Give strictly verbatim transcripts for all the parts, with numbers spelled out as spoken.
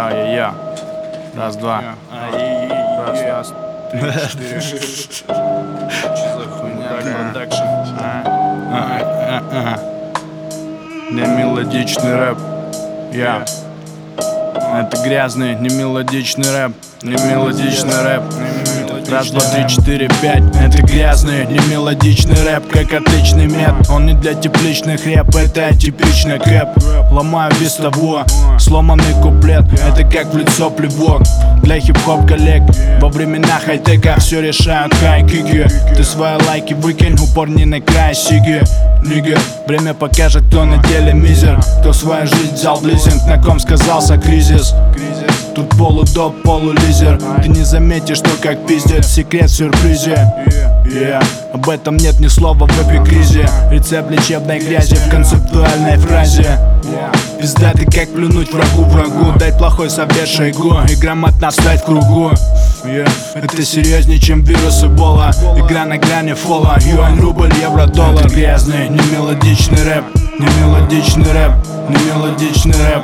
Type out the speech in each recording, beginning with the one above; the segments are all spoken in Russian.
Я-я-я. Раз, два. Раз, раз. Три, четыре. Что за хуйня? Продакшн. Не мелодичный рэп. Я. Это грязный, не мелодичный рэп. Не мелодичный рэп. Раз, два, три, четыре, пять. Это грязный, не мелодичный рэп, как отличный мед. Он не для тепличных рэп, это типичный кэп. Ломаю без того, сломанный куплет. Это как в лицо плевок для хип-хоп коллег. Во времена хай-тека все решают хай-кики. Ты свои лайки выкинь, упор не на край сиги. Нига, время покажет, кто на деле мизер. Кто свою жизнь взял в лизинг, на ком сказался кризис. Тут полудоп, полулизер. Ты не заметишь, что как пиздец. Секрет в сюрпризе. Yeah. Об этом нет ни слова в эпикризе. Рецепт лечебной грязи в концептуальной фразе. Пизда ты как плюнуть врагу врагу. Дать плохой совет шойгу и грамотно встать в кругу. Yeah. Это серьезнее, чем вирус Эбола. Игра на грани фола. Юань, рубль, евро, доллар. Это грязный, не мелодичный рэп. Не мелодичный рэп. Не мелодичный рэп.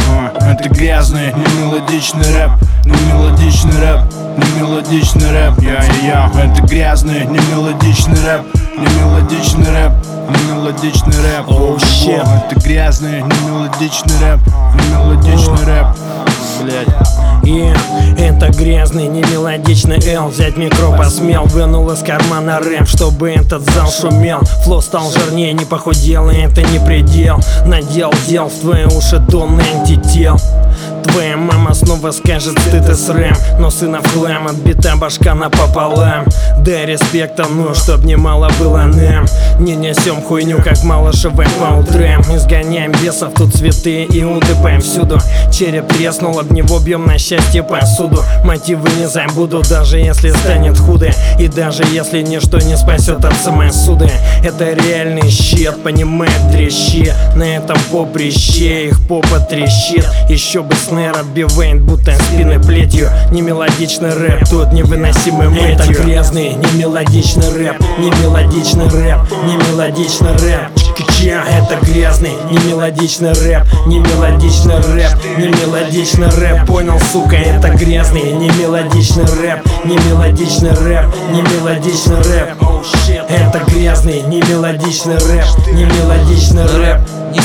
Это грязный, не мелодичный рэп. Не мелодичный рэп. Не мелодичный рэп. Я-я-я. Это грязный, не мелодичный рэп. Не мелодичный рэп. Не мелодичный рэп. Oh shit. Это грязный, не мелодичный рэп. Не мелодичный рэп. Блять. Yeah. Это грязный, не мелодичный эл. Взять микро посмел, вынул из кармана рэп, чтобы этот зал шумел. Флоу стал жирнее, не похудел, и это не предел. Надел дел в твои уши тонны антител. Твоя мама снова скажет стыд и срэм, но сына в хлам, отбита башка напополам. Дай респекта, ну чтоб немало было нам. Не несем хуйню, как малышевой по утрам. Изгоняем бесов, тут цветы и удыпаем всюду. Череп треснул, об него бьем на счастье посуду. Мотивы не забуду, даже если станет худо. И даже если ничто не спасет от самосуда. Это реальный щит, понимает трещи. На этом поприще их попа трещит. Еще бы снэр отбивает, будто спины плетью. Не мелодичный рэп, тут невыносимый мэтью. Это грязный, не мелодичный рэп. Не мелодичный рэп, не мелодичный рэп. Ча, это грязный, не мелодичный рэп. Не мелодичный рэп, не мелодичный рэп. Понял, сука, это грязный, не мелодичный рэп. Не мелодичный рэп, не мелодичный рэп. Это грязный, не мелодичный рэп. Не мелодичный рэп.